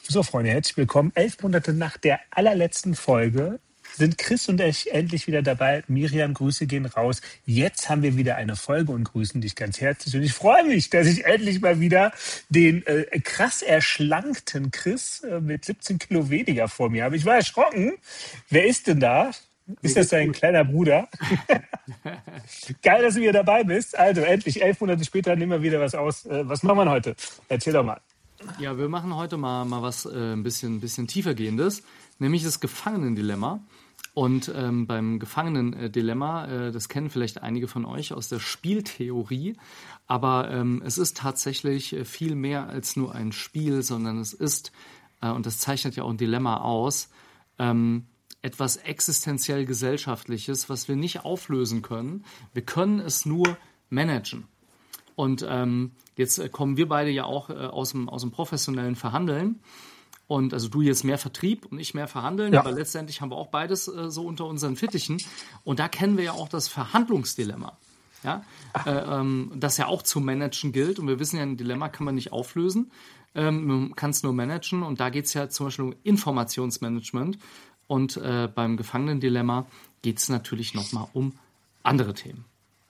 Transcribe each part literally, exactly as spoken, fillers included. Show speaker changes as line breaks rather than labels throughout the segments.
So, Freunde, herzlich willkommen. Elf Monate nach der allerletzten Folge sind Chris und ich endlich wieder dabei. Miriam, Grüße gehen raus. Jetzt haben wir wieder eine Folge und grüßen dich ganz herzlich. Und ich freue mich, dass ich endlich mal wieder den äh, krass erschlankten Chris äh, mit siebzehn Kilo weniger vor mir habe. Ich war erschrocken. Wer ist denn da? Ist das dein kleiner Bruder? Geil, dass du wieder dabei bist. Also endlich, elf Monate später, nehmen wir wieder was aus. Äh, was machen wir heute? Erzähl doch mal.
Ja, wir machen heute mal, mal was äh, ein bisschen, bisschen tiefergehendes, nämlich das Gefangenendilemma. Und ähm, beim Gefangenendilemma, äh, das kennen vielleicht einige von euch aus der Spieltheorie, aber ähm, es ist tatsächlich viel mehr als nur ein Spiel, sondern es ist, äh, und das zeichnet ja auch ein Dilemma aus, ähm, etwas existenziell Gesellschaftliches, was wir nicht auflösen können. Wir können es nur managen. Und ähm, jetzt äh, kommen wir beide ja auch äh, aus dem, aus dem professionellen Verhandeln. Und also du jetzt mehr Vertrieb und ich mehr Verhandeln, ja. Aber letztendlich haben wir auch beides äh, so unter unseren Fittichen. Und da kennen wir ja auch das Verhandlungsdilemma, ja? äh, ähm, das ja auch zu managen gilt. Und wir wissen ja, ein Dilemma kann man nicht auflösen, ähm, man kann es nur managen. Und da geht es ja zum Beispiel um Informationsmanagement. Und äh, beim Gefangenendilemma geht es natürlich nochmal um andere Themen.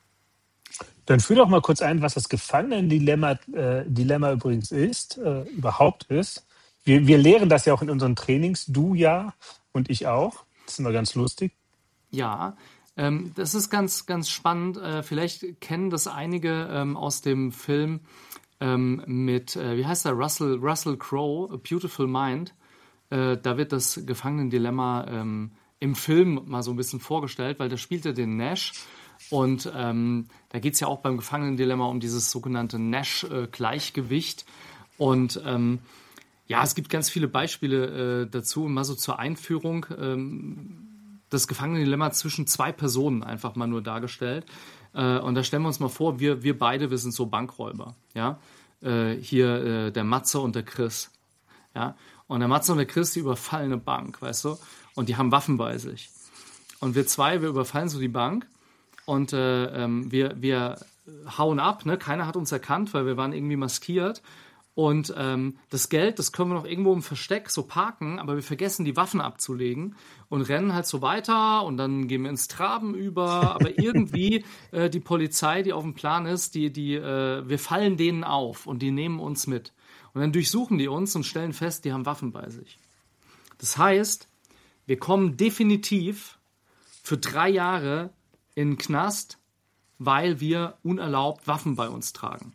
Dann führ doch mal kurz ein, was das Gefangenendilemma äh, Dilemma übrigens ist, äh, überhaupt ist. Wir, wir lehren das ja auch in unseren Trainings, du ja und ich auch. Das ist immer ganz lustig.
Ja, ähm, das ist ganz, ganz spannend. Äh, vielleicht kennen das einige ähm, aus dem Film ähm, mit, äh, wie heißt der, Russell, Russell Crowe, A Beautiful Mind. Äh, da wird das Gefangenendilemma ähm, im Film mal so ein bisschen vorgestellt, weil da spielt er den Nash. Und ähm, da geht es ja auch beim Gefangenendilemma um dieses sogenannte Nash-Gleichgewicht. Und ähm, ja, es gibt ganz viele Beispiele äh, dazu. Und mal so zur Einführung, ähm, das Gefangenendilemma zwischen zwei Personen einfach mal nur dargestellt. Äh, und da stellen wir uns mal vor, wir, wir beide, wir sind so Bankräuber. Ja? Äh, hier äh, der Matze und der Chris. Ja? Und der Matze und der Chris, die überfallen eine Bank, weißt du? Und die haben Waffen bei sich. Und wir zwei, wir überfallen so die Bank. Und äh, ähm, wir, wir hauen ab, ne? Keiner hat uns erkannt, weil wir waren irgendwie maskiert. Und ähm, das Geld, das können wir noch irgendwo im Versteck so parken, aber wir vergessen, die Waffen abzulegen und rennen halt so weiter und dann gehen wir ins Traben über. Aber irgendwie äh, die Polizei, die auf dem Plan ist, die, die, äh, wir fallen denen auf und die nehmen uns mit. Und dann durchsuchen die uns und stellen fest, die haben Waffen bei sich. Das heißt, wir kommen definitiv für drei Jahre in den Knast, weil wir unerlaubt Waffen bei uns tragen.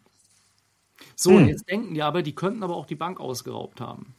So, hm. Und jetzt denken die aber, die könnten aber auch die Bank ausgeraubt haben.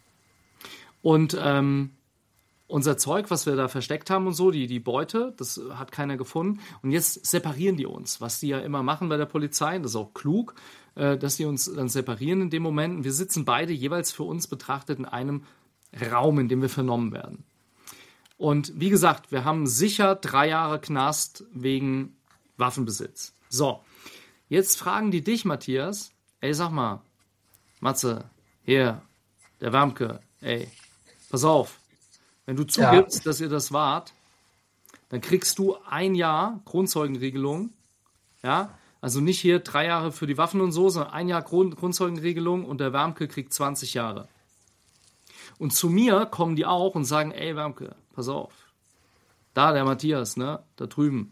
Und ähm, unser Zeug, was wir da versteckt haben und so, die, die Beute, das hat keiner gefunden. Und jetzt separieren die uns, was die ja immer machen bei der Polizei. Das ist auch klug, äh, dass die uns dann separieren in dem Moment. Und wir sitzen beide jeweils für uns betrachtet in einem Raum, in dem wir vernommen werden. Und wie gesagt, wir haben sicher drei Jahre Knast wegen Waffenbesitz. So, jetzt fragen die dich, Matthias, ey, sag mal, Matze, hier, der Wärmke, ey, pass auf, wenn du zugibst, ja. dass ihr das wart, dann kriegst du ein Jahr Grundzeugenregelung, ja, also nicht hier drei Jahre für die Waffen und so, sondern ein Jahr Grund- Grundzeugenregelung und der Wärmke kriegt zwanzig Jahre. Und zu mir kommen die auch und sagen, ey, Wärmke, pass auf, da der Matthias, ne, da drüben,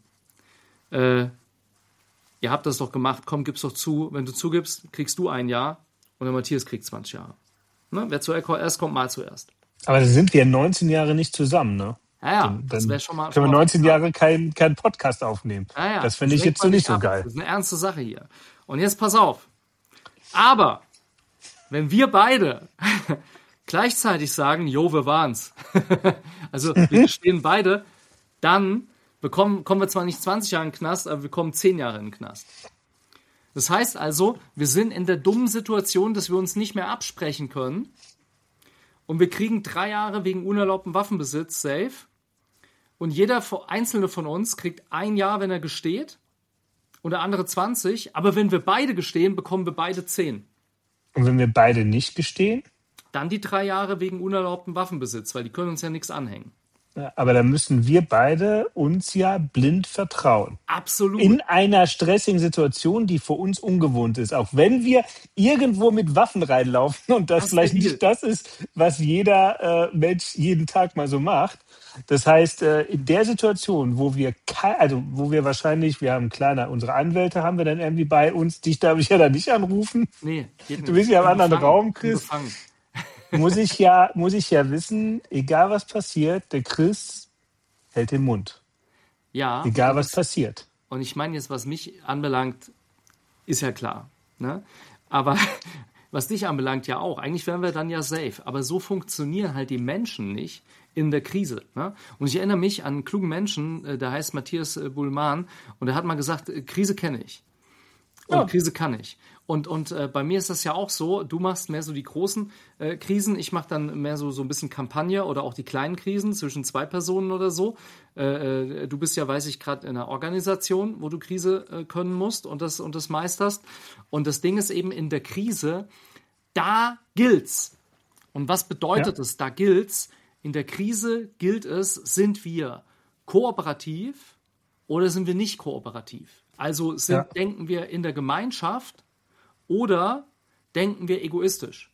äh, ihr habt das doch gemacht, komm, gib's doch zu, wenn du zugibst, kriegst du ein Jahr und der Matthias kriegt zwanzig Jahre. Ne? Wer zuerst kommt, mal zuerst.
Aber da sind wir neunzehn Jahre nicht zusammen, ne?
Ja, ja,
dann,
das wäre schon mal...
Können wir neunzehn Jahre keinen kein Podcast aufnehmen.
Ja, ja,
das finde ich jetzt so nicht so geil.
Das ist eine ernste Sache hier. Und jetzt pass auf. Aber, wenn wir beide gleichzeitig sagen, jo, wir waren's. Also, wir stehen beide, dann bekommen, kommen wir zwar nicht zwanzig Jahre in den Knast, aber wir kommen zehn Jahre in den Knast. Das heißt also, wir sind in der dummen Situation, dass wir uns nicht mehr absprechen können. Und wir kriegen drei Jahre wegen unerlaubten Waffenbesitz safe. Und jeder einzelne von uns kriegt ein Jahr, wenn er gesteht. Und der andere zwanzig. Aber wenn wir beide gestehen, bekommen wir beide zehn.
Und wenn wir beide nicht gestehen?
Dann die drei Jahre wegen unerlaubten Waffenbesitz, weil die können uns ja nichts anhängen.
Ja, aber da müssen wir beide uns ja blind vertrauen.
Absolut.
In einer stressigen Situation, die für uns ungewohnt ist. Auch wenn wir irgendwo mit Waffen reinlaufen und das,
Das ist
vielleicht
der Deal.
nicht das ist, was jeder äh, Mensch jeden Tag mal so macht. Das heißt, äh, in der Situation, wo wir, kei- also wo wir wahrscheinlich, wir haben kleiner, unsere Anwälte haben wir dann irgendwie bei uns, dich darf ich ja dann nicht anrufen.
Nee, geht
Du
nicht.
bist ja im
Bin
anderen
befangen.
Raum,
Bin
Chris.
befangen.
Muss ich ja, muss ich ja wissen, egal was passiert, der Chris hält den Mund.
Ja,
Egal
und
was
das,
passiert.
und ich meine jetzt, was mich anbelangt, ist ja klar. Ne? Aber was dich anbelangt, ja auch. Eigentlich wären wir dann ja safe. Aber so funktionieren halt die Menschen nicht in der Krise. Ne? Und ich erinnere mich an einen klugen Menschen, äh, der heißt Matthias äh, Buhlmann, und der hat mal gesagt, äh, Krise kenne ich. Und
Ja.
Krise kann ich. Und, und äh, bei mir ist das ja auch so, du machst mehr so die großen äh, Krisen, ich mache dann mehr so, so ein bisschen Kampagne oder auch die kleinen Krisen zwischen zwei Personen oder so. Äh, äh, du bist ja, weiß ich, gerade in einer Organisation, wo du Krise äh, können musst und das, und das meisterst. Und das Ding ist eben in der Krise, da gilt's. Und was bedeutet
Ja.
es? Da gilt's. In der Krise gilt es, sind wir kooperativ oder sind wir nicht kooperativ? Also sind,
Ja.
denken wir in der Gemeinschaft oder denken wir egoistisch?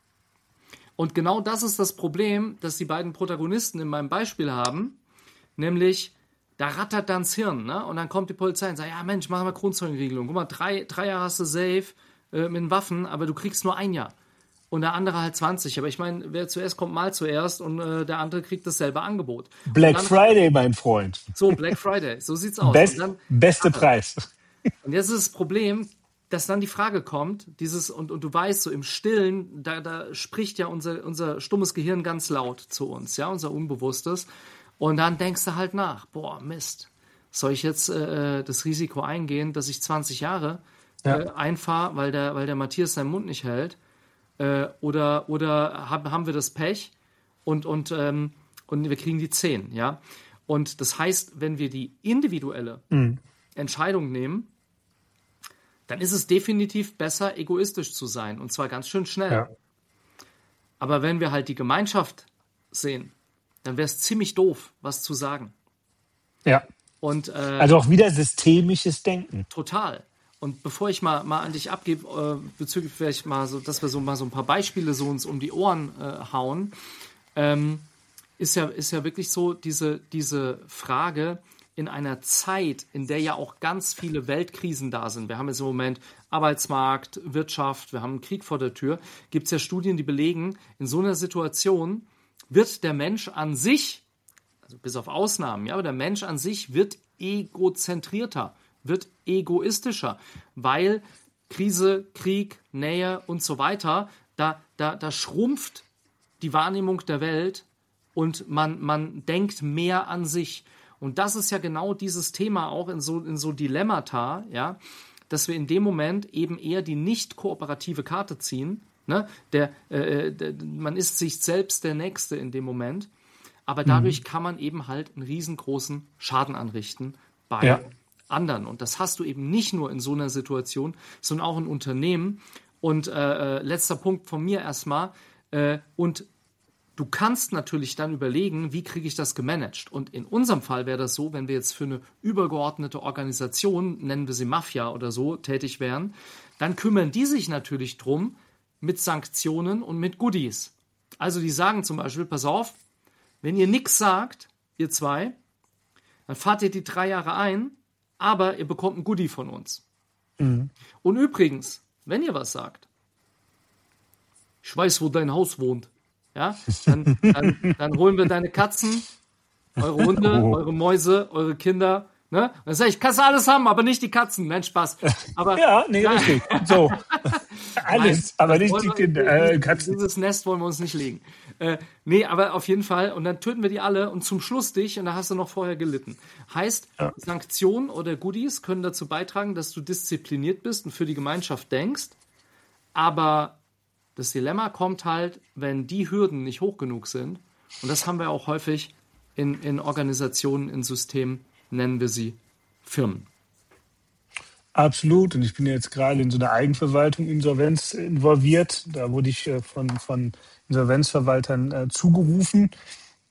Und genau das ist das Problem, das die beiden Protagonisten in meinem Beispiel haben, nämlich da rattert dann das Hirn, ne? Und dann kommt die Polizei und sagt, ja Mensch, mach mal Kronzeugenregelung. Guck mal, drei, drei Jahre hast du safe äh, mit den Waffen, aber du kriegst nur ein Jahr. Und der andere halt zwanzig. Aber ich meine, wer zuerst kommt, mal zuerst und äh, der andere kriegt dasselbe Angebot.
Black
dann,
Friday, mein Freund.
So, Black Friday, so sieht's aus.
Best,
und, dann,
beste Preis.
und jetzt ist das Problem, dass dann die Frage kommt, dieses, und, und du weißt, so im Stillen, da, da spricht ja unser, unser stummes Gehirn ganz laut zu uns, ja, unser Unbewusstes. Und dann denkst du halt nach, boah, Mist, soll ich jetzt äh, das Risiko eingehen, dass ich zwanzig Jahre
Ja.
äh, einfahre, weil der, weil der Matthias seinen Mund nicht hält? Äh, oder oder hab, haben wir das Pech und, und, ähm, und wir kriegen die zehn, ja? Und das heißt, wenn wir die individuelle
Mhm.
Entscheidung nehmen, dann ist es definitiv besser, egoistisch zu sein. Und zwar ganz schön schnell.
Ja.
Aber wenn wir halt die Gemeinschaft sehen, dann wäre es ziemlich doof, was zu sagen.
Ja.
Und äh,
Also auch wieder systemisches Denken.
total. Und bevor ich mal, mal an dich abgebe, äh, bezüglich vielleicht mal so, dass wir so mal so ein paar Beispiele so uns um die Ohren äh, hauen, ähm, ist ja, ist ja wirklich so diese, diese Frage in einer Zeit, in der ja auch ganz viele Weltkrisen da sind. Wir haben jetzt im Moment Arbeitsmarkt, Wirtschaft, wir haben einen Krieg vor der Tür. Gibt es ja Studien, die belegen, in so einer Situation wird der Mensch an sich, also bis auf Ausnahmen, ja, aber der Mensch an sich wird egozentrierter, wird egoistischer, weil Krise, Krieg, Nähe und so weiter, da, da, da schrumpft die Wahrnehmung der Welt und man, man denkt mehr an sich. Und das ist ja genau dieses Thema auch in so, in so Dilemmata, ja, dass wir in dem Moment eben eher die nicht kooperative Karte ziehen. Ne? Der, äh, der, man ist sich selbst der Nächste in dem Moment. Aber dadurch mhm. kann man eben halt einen riesengroßen Schaden anrichten bei
Ja.
anderen. Und das hast du eben nicht nur in so einer Situation, sondern auch in Unternehmen. Und äh, äh, letzter Punkt von mir erstmal. Äh, und du kannst natürlich dann überlegen, wie kriege ich das gemanagt. Und in unserem Fall wäre das so, wenn wir jetzt für eine übergeordnete Organisation, nennen wir sie Mafia oder so, tätig wären, dann kümmern die sich natürlich drum mit Sanktionen und mit Goodies. Also die sagen zum Beispiel, pass auf, wenn ihr nichts sagt, ihr zwei, dann fahrt ihr die drei Jahre ein, aber ihr bekommt ein Goodie von uns.
Mhm.
Und übrigens, wenn ihr was sagt, ich weiß, wo dein Haus wohnt, ja, dann, dann, dann holen wir deine Katzen, eure Hunde,
Oh.
eure Mäuse, eure Kinder, ne? Und dann sag ich, kannst du alles haben, aber nicht die Katzen. Nein, Spaß. Aber
Ja, nee,
Nein.
richtig. So. Alles,
Nein,
aber
das
nicht
wollen
die
wir-
Kinder. Äh,
dieses-
Katzen.
Dieses Nest wollen wir uns nicht legen. Äh, nee, aber auf jeden Fall. Und dann töten wir die alle und zum Schluss dich und da hast du noch vorher gelitten. Heißt,
Ja.
Sanktionen oder Goodies können dazu beitragen, dass du diszipliniert bist und für die Gemeinschaft denkst. Aber das Dilemma kommt halt, wenn die Hürden nicht hoch genug sind. Und das haben wir auch häufig in, in Organisationen, in Systemen, nennen wir sie Firmen.
Absolut. Und ich bin jetzt gerade in so einer Eigenverwaltung, Insolvenz involviert. Da wurde ich äh, von, von Insolvenzverwaltern äh, zugerufen.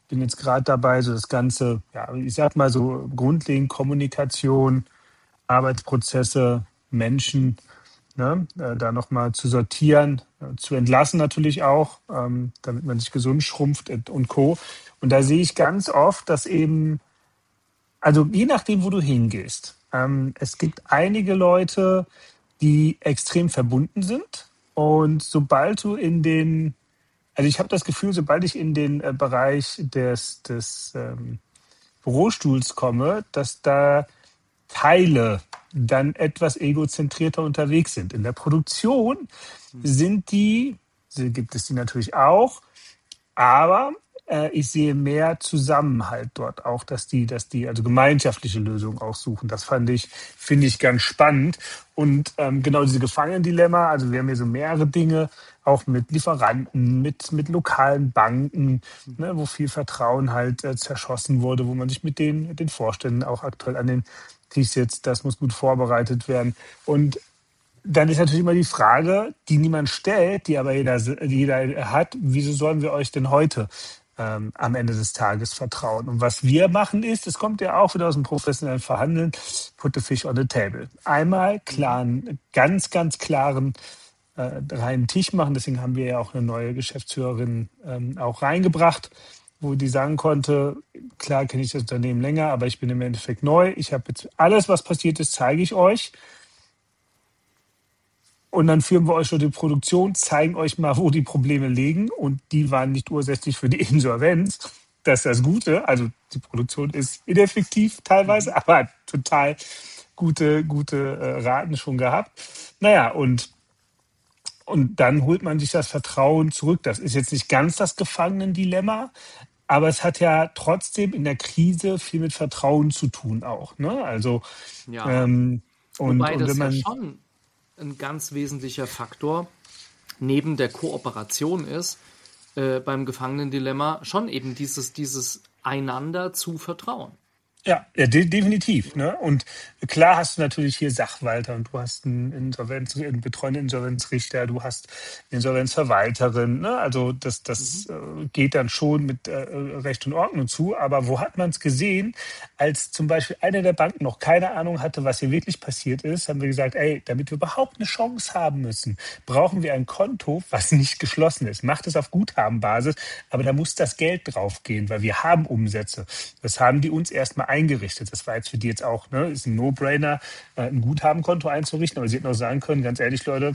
bin jetzt gerade dabei, so das ganze, ja, ich sag mal so grundlegend Kommunikation, Arbeitsprozesse, Menschen, ne, äh, da nochmal zu sortieren, äh, zu entlassen natürlich auch, ähm, damit man sich gesund schrumpft und und Co. Und da sehe ich ganz oft, dass eben, also je nachdem, wo du hingehst, ähm, es gibt einige Leute, die extrem verbunden sind. Und sobald du in den, also ich habe das Gefühl, sobald ich in den äh, Bereich des, des ähm, Bürostuhls komme, dass da Teile dann etwas egozentrierter unterwegs sind. In der Produktion sind die, so gibt es die natürlich auch, aber äh, ich sehe mehr Zusammenhalt dort auch, dass die, dass die also gemeinschaftliche Lösungen auch suchen. Das fand ich, finde ich ganz spannend. Und ähm, genau diese Gefangenendilemma, also wir haben hier so mehrere Dinge, auch mit Lieferanten, mit, mit lokalen Banken, ne, wo viel Vertrauen halt äh, zerschossen wurde, wo man sich mit den, mit den Vorständen auch aktuell an den Tisch setzt. Das muss gut vorbereitet werden. Und dann ist natürlich immer die Frage, die niemand stellt, die aber jeder, jeder hat, wieso sollen wir euch denn heute ähm, am Ende des Tages vertrauen? Und was wir machen ist, es kommt ja auch wieder aus dem professionellen Verhandeln, put the fish on the table. Einmal klaren, ganz, ganz klaren äh, reinen Tisch machen. Deswegen haben wir ja auch eine neue Geschäftsführerin ähm, auch reingebracht, wo die sagen konnte, klar kenne ich das Unternehmen länger, aber ich bin im Endeffekt neu. Ich habe jetzt alles, was passiert ist, zeige ich euch. Und dann führen wir euch schon die Produktion, zeigen euch mal, wo die Probleme liegen. Und die waren nicht ursächlich für die Insolvenz. Das ist das Gute. Also die Produktion ist ineffektiv teilweise, aber hat total gute, gute äh, Raten schon gehabt. Naja, und, und dann holt man sich das Vertrauen zurück. Das ist jetzt nicht ganz das Gefangenendilemma, aber es hat ja trotzdem in der Krise viel mit Vertrauen zu tun auch. Ne? Also
Ja,
ähm, und,
wobei
und wenn
das ja
man
schon ein ganz wesentlicher Faktor neben der Kooperation ist, äh, beim Gefangenendilemma schon eben dieses, dieses einander zu vertrauen.
Ja, ja, de definitiv. Ne? Und klar hast du natürlich hier Sachwalter und du hast einen, Insolvenz, einen betreuenden Insolvenzrichter, du hast eine Insolvenzverwalterin. Ne? Also das, das
Mhm.
äh, geht dann schon mit äh, Recht und Ordnung zu. Aber wo hat man es gesehen, als zum Beispiel eine der Banken noch keine Ahnung hatte, was hier wirklich passiert ist, haben wir gesagt, ey, damit wir überhaupt eine Chance haben müssen, brauchen wir ein Konto, was nicht geschlossen ist. Macht es auf Guthabenbasis, aber da muss das Geld draufgehen, weil wir haben Umsätze. Das haben die uns erstmal eingerichtet. Das war jetzt für die jetzt auch, ne, ist ein No-Brainer, äh, ein Guthabenkonto einzurichten. Aber sie hätten auch sagen können, ganz ehrlich, Leute,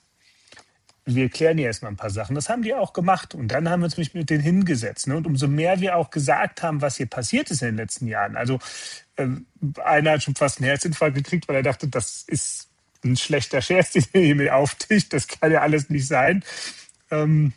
wir klären hier erstmal ein paar Sachen. Das haben die auch gemacht. Und dann haben wir uns mit denen hingesetzt. Ne? Und umso mehr wir auch gesagt haben, was hier passiert ist in den letzten Jahren. Also äh, einer hat schon fast einen Herzinfarkt gekriegt, weil er dachte, das ist ein schlechter Scherz, den ihr hier mit auftischt. Das kann ja alles nicht sein. Ähm,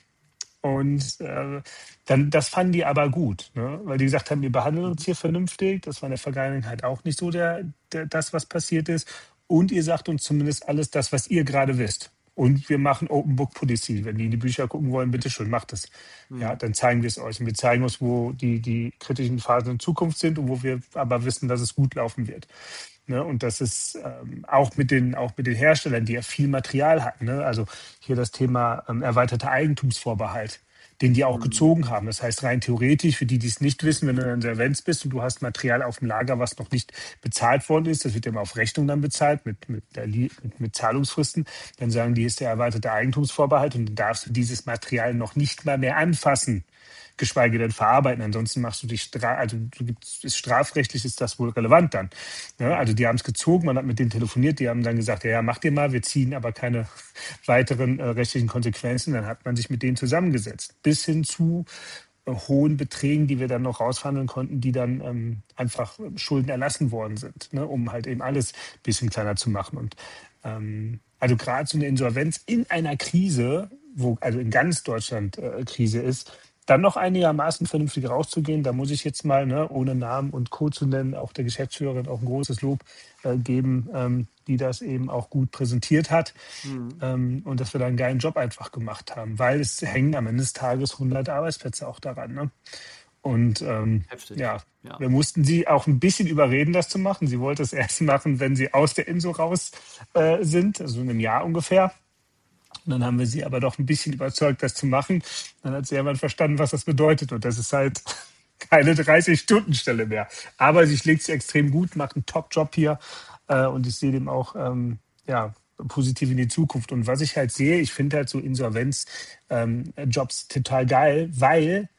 Und äh, dann, das fanden die aber gut, ne? Weil die gesagt haben, wir behandeln uns hier vernünftig. Das war in der Vergangenheit auch nicht so der, der, das, was passiert ist. Und ihr sagt uns zumindest alles das, was ihr gerade wisst. Und wir machen Open Book Policy. Wenn die in die Bücher gucken wollen, bitteschön, macht es. Ja, dann zeigen wir es euch. Und wir zeigen uns, wo die, die kritischen Phasen in Zukunft sind und wo wir aber wissen, dass es gut laufen wird. Ne, und das ist ähm, auch mit den auch mit den Herstellern, die ja viel Material hatten. Ne? Also hier das Thema ähm, erweiterter Eigentumsvorbehalt, den die auch
Mhm.
gezogen haben. Das heißt rein theoretisch, für die, die es nicht wissen, wenn du in Insolvenz bist und du hast Material auf dem Lager, was noch nicht bezahlt worden ist, das wird immer auf Rechnung dann bezahlt mit, mit, der, mit, mit Zahlungsfristen, dann sagen die, ist der erweiterte Eigentumsvorbehalt und dann darfst du dieses Material noch nicht mal mehr anfassen, geschweige denn verarbeiten. Ansonsten machst du dich, stra also du gibst, ist strafrechtlich ist das wohl relevant dann. Ja, also die haben es gezogen, man hat mit denen telefoniert, die haben dann gesagt, ja, ja, macht ihr mal, wir ziehen aber keine weiteren äh, rechtlichen Konsequenzen. Dann hat man sich mit denen zusammengesetzt. Bis hin zu äh, hohen Beträgen, die wir dann noch rausverhandeln konnten, die dann ähm, einfach Schulden erlassen worden sind, ne, um halt eben alles ein bisschen kleiner zu machen. Und ähm, also gerade so eine Insolvenz in einer Krise, wo also in ganz Deutschland äh, Krise ist, dann noch einigermaßen vernünftig rauszugehen, da muss ich jetzt mal, ne, ohne Namen und Co. zu nennen, auch der Geschäftsführerin auch ein großes Lob äh, geben, ähm, die das eben auch gut präsentiert hat,
Mhm.
ähm, und dass wir da einen geilen Job einfach gemacht haben, weil es hängen am Ende des Tages hundert Arbeitsplätze auch daran. Ne? Und ähm,
Heftig.
ja,
Ja.
wir mussten sie auch ein bisschen überreden, das zu machen. Sie wollte es erst machen, wenn sie aus der Inso raus äh, sind, also in einem Jahr ungefähr. Und dann haben wir sie aber doch ein bisschen überzeugt, das zu machen. Dann hat sie irgendwann verstanden, was das bedeutet. Und das ist halt keine dreißig-Stunden-Stelle mehr. Aber sie schlägt sich extrem gut, macht einen Top-Job hier äh, und ich sehe dem auch ähm, ja, positiv in die Zukunft. Und was ich halt sehe, ich finde halt so Insolvenzjobs ähm, Jobs total geil, weil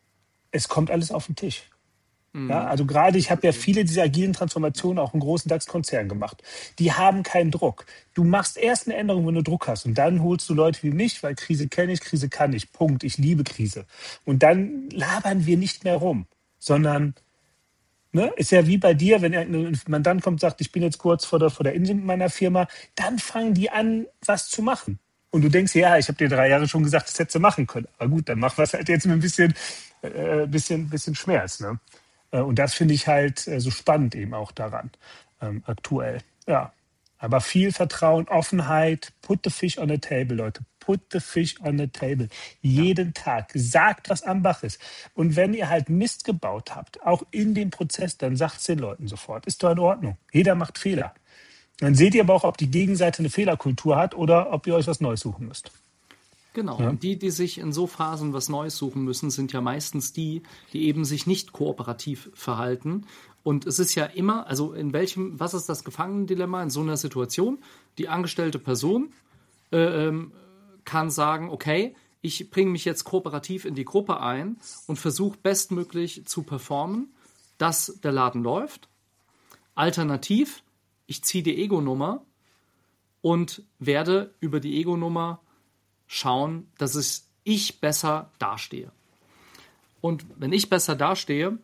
es kommt alles auf den Tisch. Ja, also gerade, ich habe ja viele dieser agilen Transformationen auch in großen DAX-Konzernen gemacht. Die haben keinen Druck. Du machst erst eine Änderung, wenn du Druck hast. Und dann holst du Leute wie mich, weil Krise kenne ich, Krise kann ich. Punkt. Ich liebe Krise. Und dann labern wir nicht mehr rum, sondern ne, ist ja wie bei dir, wenn ein Mandant kommt und sagt, ich bin jetzt kurz vor der, vor der Insel mit meiner Firma, dann fangen die an, was zu machen. Und du denkst, ja, ich habe dir drei Jahre schon gesagt, das hättest du machen können. Aber gut, dann mach was halt jetzt mit ein bisschen, äh, bisschen, bisschen Schmerz. Ne? Und das finde ich halt so spannend eben auch daran, ähm, aktuell. Ja, aber viel Vertrauen, Offenheit, put the fish on the table, Leute. Put the fish on the table. Jeden ja. Tag. Sagt, was am Bach ist. Und wenn ihr halt Mist gebaut habt, auch in dem Prozess, dann sagt es den Leuten sofort. Ist doch in Ordnung. Jeder macht Fehler. Dann seht ihr aber auch, ob die Gegenseite eine Fehlerkultur hat oder ob ihr euch was Neues suchen müsst.
Genau, ja. Und die, die sich in so Phasen was Neues suchen müssen, sind ja meistens die, die eben sich nicht kooperativ verhalten. Und es ist ja immer, also in welchem, was ist das Gefangenendilemma in so einer Situation? Die angestellte Person äh, kann sagen, okay, ich bringe mich jetzt kooperativ in die Gruppe ein und versuche bestmöglich zu performen, dass der Laden läuft. Alternativ, ich ziehe die Ego-Nummer und werde über die Ego-Nummer schauen, dass es ich besser dastehe. Und wenn ich besser dastehe,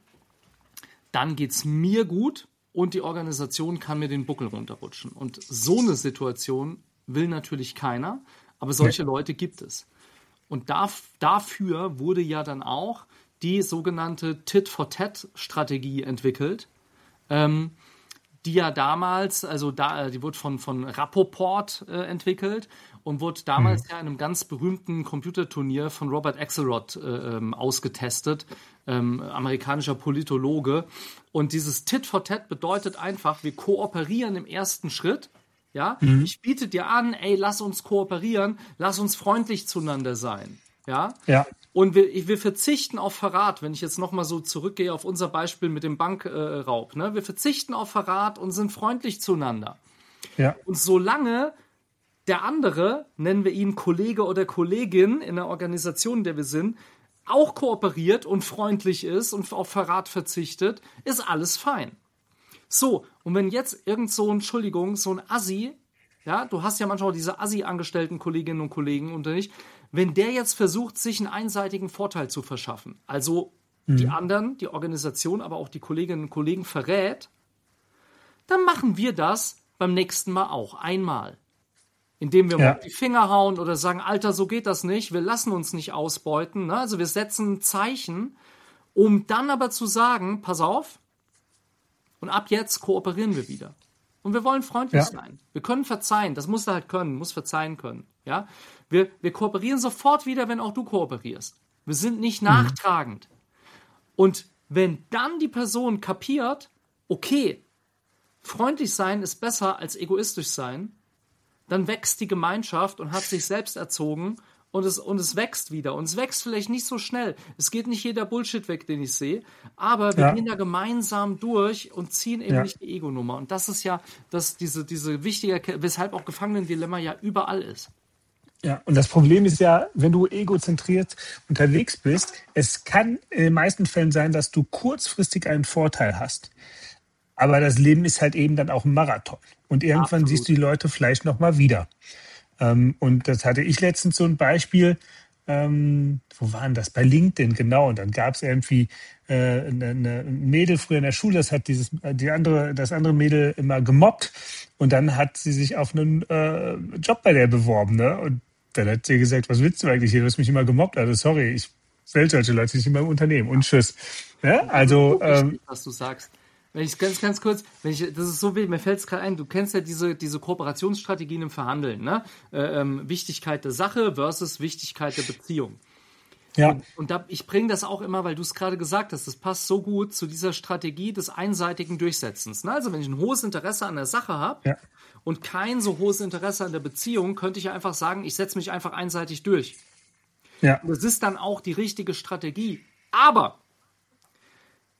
dann geht es mir gut und die Organisation kann mir den Buckel runterrutschen. Und so eine Situation will natürlich keiner, aber solche ja. Leute gibt es. Und da, dafür wurde ja dann auch die sogenannte Tit-for-Tat-Strategie entwickelt, ähm, die ja damals, also da, die wurde von, von Rappaport äh, entwickelt und wurde damals mhm. ja in einem ganz berühmten Computerturnier von Robert Axelrod äh, ähm, ausgetestet, ähm, amerikanischer Politologe. Und dieses Tit for Tat bedeutet einfach, wir kooperieren im ersten Schritt. Ja, mhm. ich biete dir an, ey, lass uns kooperieren, lass uns freundlich zueinander sein. Ja.
Ja.
Und wir, wir verzichten auf Verrat, wenn ich jetzt nochmal so zurückgehe auf unser Beispiel mit dem Bankraub. Ne? Wir verzichten auf Verrat und sind freundlich zueinander.
Ja.
Und solange der andere, nennen wir ihn Kollege oder Kollegin in der Organisation, in der wir sind, auch kooperiert und freundlich ist und auf Verrat verzichtet, ist alles fein. So, und wenn jetzt irgend so ein, Entschuldigung, so ein Assi, ja, du hast ja manchmal diese Assi-angestellten Kolleginnen und Kollegen unter dich, wenn der jetzt versucht, sich einen einseitigen Vorteil zu verschaffen, also mhm. die anderen, die Organisation, aber auch die Kolleginnen und Kollegen verrät, dann machen wir das beim nächsten Mal auch einmal. Indem wir ja. mal auf die Finger hauen oder sagen, Alter, so geht das nicht, wir lassen uns nicht ausbeuten. Ne? Also wir setzen ein Zeichen, um dann aber zu sagen, pass auf, und ab jetzt kooperieren wir wieder. Und wir wollen freundlich ja. sein. Wir können verzeihen. Das musst du halt können. Muss verzeihen können. Ja? Wir, wir kooperieren sofort wieder, wenn auch du kooperierst. Wir sind nicht mhm. nachtragend. Und wenn dann die Person kapiert, okay, freundlich sein ist besser als egoistisch sein, dann wächst die Gemeinschaft und hat sich selbst erzogen und es, und es wächst wieder. Und es wächst vielleicht nicht so schnell. Es geht nicht jeder Bullshit weg, den ich sehe. Aber wir ja. gehen da gemeinsam durch und ziehen eben ja. nicht die Ego-Nummer. Und das ist ja das, diese, diese wichtige, weshalb auch Gefangenendilemma ja überall ist.
Ja, und das Problem ist ja, wenn du egozentriert unterwegs bist, es kann in den meisten Fällen sein, dass du kurzfristig einen Vorteil hast. Aber das Leben ist halt eben dann auch ein Marathon. Und irgendwann Absolut. Siehst du die Leute vielleicht nochmal wieder. Ähm, und das hatte ich letztens so ein Beispiel, ähm, wo war denn das? Bei LinkedIn, genau. Und dann gab es irgendwie äh, eine, eine ein Mädel früher in der Schule, das hat dieses, die andere, das andere Mädel immer gemobbt. Und dann hat sie sich auf einen äh, Job bei der beworben. Ne? Und dann hat sie gesagt, was willst du eigentlich hier? Du hast mich immer gemobbt. Also sorry, ich will solche Leute nicht in meinem Unternehmen. Und tschüss. Ja, also,
das ist so wichtig, ähm, was du sagst. Wenn ich ganz, ganz kurz, wenn ich, das ist so wild, mir fällt es gerade ein, du kennst ja diese, diese Kooperationsstrategien im Verhandeln, ne? Äh, ähm, Wichtigkeit der Sache versus Wichtigkeit der Beziehung.
Ja.
Und, und da, ich bringe das auch immer, weil du es gerade gesagt hast, das passt so gut zu dieser Strategie des einseitigen Durchsetzens. Ne? Also wenn ich ein hohes Interesse an der Sache habe
ja.
und kein so hohes Interesse an der Beziehung, könnte ich ja einfach sagen, ich setze mich einfach einseitig durch.
Ja.
Und das ist dann auch die richtige Strategie. Aber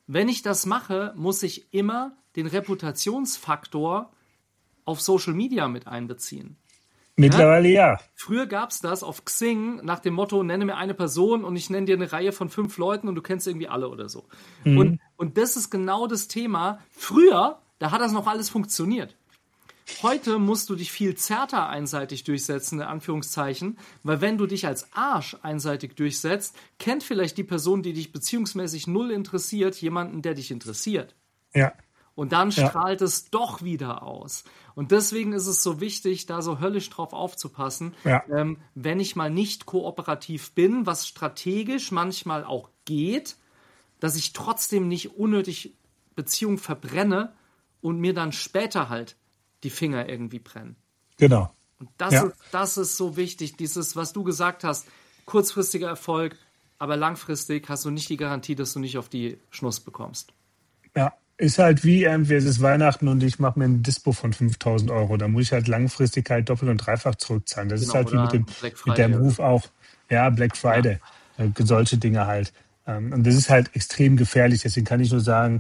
wenn ich das mache, muss ich immer den Reputationsfaktor auf Social Media mit einbeziehen.
Mittlerweile ja.
ja. Früher gab es das auf Xing nach dem Motto, nenne mir eine Person und ich nenne dir eine Reihe von fünf Leuten und du kennst irgendwie alle oder so. Mhm. Und, und das ist genau das Thema. Früher, da hat das noch alles funktioniert. Heute musst du dich viel zärter einseitig durchsetzen, in Anführungszeichen, weil wenn du dich als Arsch einseitig durchsetzt, kennt vielleicht die Person, die dich beziehungsmäßig null interessiert, jemanden, der dich interessiert.
Ja.
Und dann
ja.
strahlt es doch wieder aus. Und deswegen ist es so wichtig, da so höllisch drauf aufzupassen,
ja.
ähm, wenn ich mal nicht kooperativ bin, was strategisch manchmal auch geht, dass ich trotzdem nicht unnötig Beziehungen verbrenne und mir dann später halt die Finger irgendwie brennen.
Genau.
Und das,
ja.
ist, das ist so wichtig, dieses, was du gesagt hast, kurzfristiger Erfolg, aber langfristig hast du nicht die Garantie, dass du nicht auf die Schnuss bekommst.
Ja, ist halt wie, irgendwie, es ist Weihnachten und ich mache mir ein Dispo von fünftausend Euro. Da muss ich halt langfristig halt doppelt und dreifach zurückzahlen. Das
genau,
ist halt wie mit dem, mit dem Ruf auch. Ja, Black Friday, ja. solche Dinge halt. Und das ist halt extrem gefährlich. Deswegen kann ich nur sagen,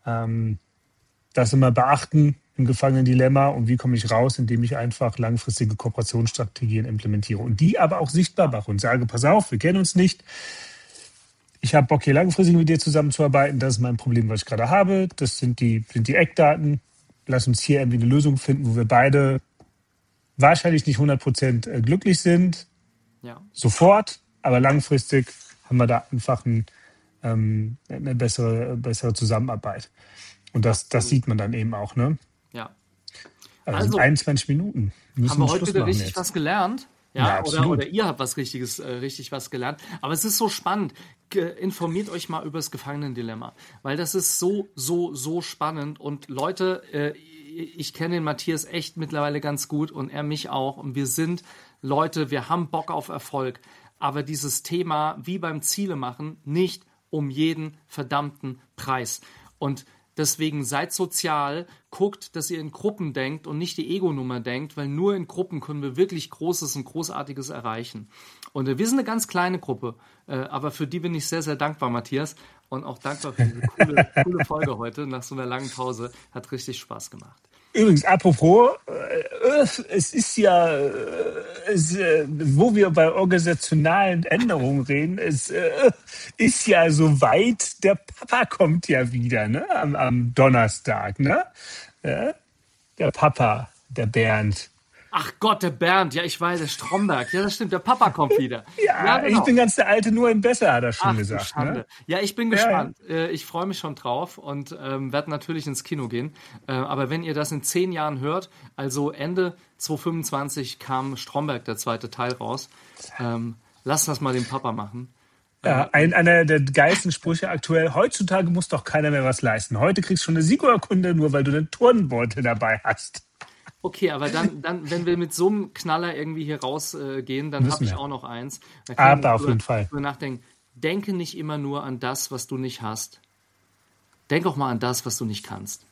das immer beachten im Gefangenen-Dilemma und wie komme ich raus, indem ich einfach langfristige Kooperationsstrategien implementiere und die aber auch sichtbar mache und sage, pass auf, wir kennen uns nicht, ich habe Bock hier langfristig mit dir zusammenzuarbeiten, das ist mein Problem, was ich gerade habe, das sind die, sind die Eckdaten, lass uns hier irgendwie eine Lösung finden, wo wir beide wahrscheinlich nicht hundert Prozent glücklich sind,
ja.
sofort, aber langfristig haben wir da einfach ein, ähm, eine bessere, bessere Zusammenarbeit. Und das, das sieht man dann eben auch, ne?
Ja.
Also, also einundzwanzig Minuten.
Wir haben wir heute wieder richtig jetzt. was gelernt? Ja,
ja
oder, oder ihr habt was Richtiges, äh, richtig was gelernt. Aber es ist so spannend. Ge- informiert euch mal über das Gefangenendilemma. Weil das ist so, so, so spannend. Und Leute, äh, ich kenne den Matthias echt mittlerweile ganz gut und er mich auch. Und wir sind Leute, wir haben Bock auf Erfolg. Aber dieses Thema, wie beim Ziele machen, nicht um jeden verdammten Preis. Und deswegen seid sozial, guckt, dass ihr in Gruppen denkt und nicht die Ego-Nummer denkt, weil nur in Gruppen können wir wirklich Großes und Großartiges erreichen. Und äh, wir sind eine ganz kleine Gruppe, äh, aber für die bin ich sehr, sehr dankbar, Matthias. Und auch dankbar für diese coole, coole Folge heute nach so einer langen Pause. Hat richtig Spaß gemacht.
Übrigens, apropos, äh, es ist ja, äh, es, äh, wo wir bei organisationalen Änderungen reden, es äh, ist ja soweit, der Papa kommt ja wieder, ne, am, am Donnerstag, ne? Ja? Der Papa, der Bernd.
Ach Gott, der Bernd, ja, ich weiß, der Stromberg. Ja, das stimmt, der Papa kommt wieder.
Ja, ja genau. Ich bin ganz der Alte, nur ein Besser, hat er schon
Ach,
gesagt.
Schande.
Ne?
Ja, ich bin gespannt. Ja, ja. Ich freue mich schon drauf und ähm, werde natürlich ins Kino gehen. Äh, aber wenn ihr das in zehn Jahren hört, also Ende zwanzig fünfundzwanzig kam Stromberg, der zweite Teil, raus. Ähm, lasst das mal den Papa machen.
Ja, ein, einer der geilsten Sprüche aktuell. Heutzutage muss doch keiner mehr was leisten. Heute kriegst du schon eine Siegerurkunde, nur weil du einen Turnbeutel dabei hast.
Okay, aber dann, dann, wenn wir mit so einem Knaller irgendwie hier rausgehen, äh, dann habe ich auch noch eins.
Aber auf jeden Fall.
Nachdenken. Denke nicht immer nur an das, was du nicht hast. Denk auch mal an das, was du nicht kannst.